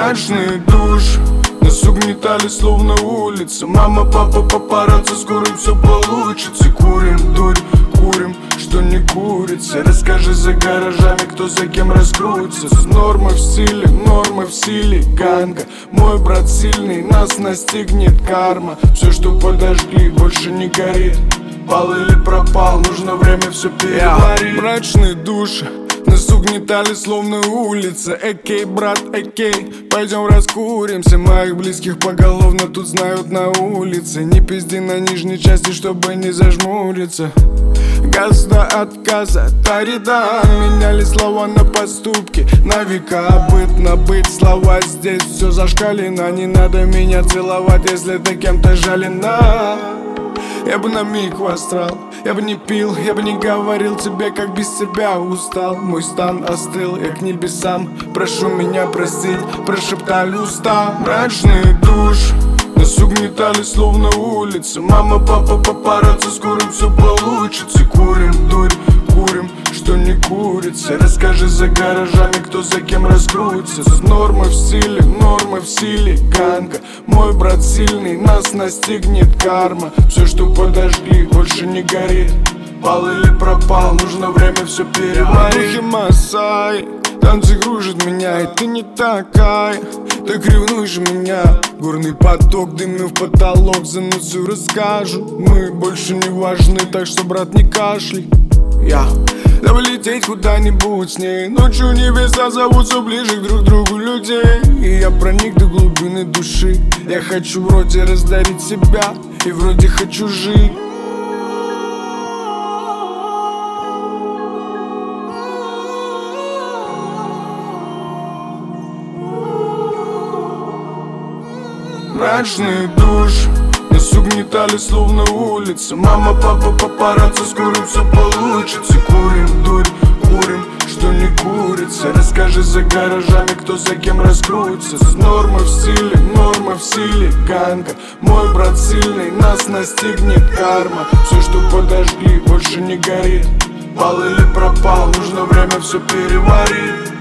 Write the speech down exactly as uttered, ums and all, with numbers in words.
Мрачный душ, нас угнетали словно улица. Мама, папа, папарацци, скоро все получится. Курим, дурь, курим, что не курица. Расскажи за гаражами, кто за кем раскрутится. Нормы в силе, нормы в силе, ганга. Мой брат сильный, нас настигнет карма. Все, что подожгли, больше не горит. Пал или пропал, нужно время все переварить. Мрачные души, нас угнетали словно улица. Экей, брат, экей, пойдем раскуримся. Моих близких поголовно тут знают на улице. Не пизди на нижней части, чтобы не зажмуриться. Газ до отказа, тарида. Меняли слова на поступки. На века быт на быт. Слова здесь все зашкалено. Не надо меня целовать, если ты кем-то жалена. Я бы на миг в астрал, я бы не пил, я бы не говорил тебе, как без тебя устал. Мой стан остыл, я к небесам, прошу меня простить, прошептали уста. Мрачный душ, нас угнетали словно улица. Мама, папа, папарацци, скоро все получится. Курим, дурь, курим, что не курица. Расскажи за гаражами, кто за кем раскрутится. Нормы в силе, нормы в силе, ганга. Мой брат сильный, нас настигнет карма. Все, что подожгли, больше не горит. Пал или пропал, нужно время все переварить. Масай, танцы кружат меня, и ты не такая. Так ревнуешь меня. Горный поток, дымный в потолок, за ночью расскажу. Мы больше не важны, так что, брат, не кашляй. Я Давай лететь куда-нибудь с ней. Ночью небеса зовут все ближе к друг другу людей. И я проник до глубины души. Я хочу вроде раздарить себя, и вроде хочу жить. Мрачный душ, нас угнетали словно улица. Мама, папа, папарацци, скоро все получится. Курим, дурь, курим, что не курица. Расскажи за гаражами, кто за кем раскрутится. Нормы в силе, нормы в силе, ганга. Мой брат сильный, нас настигнет карма. Все, что подожгли, больше не горит. Пал или пропал, нужно время все переварить.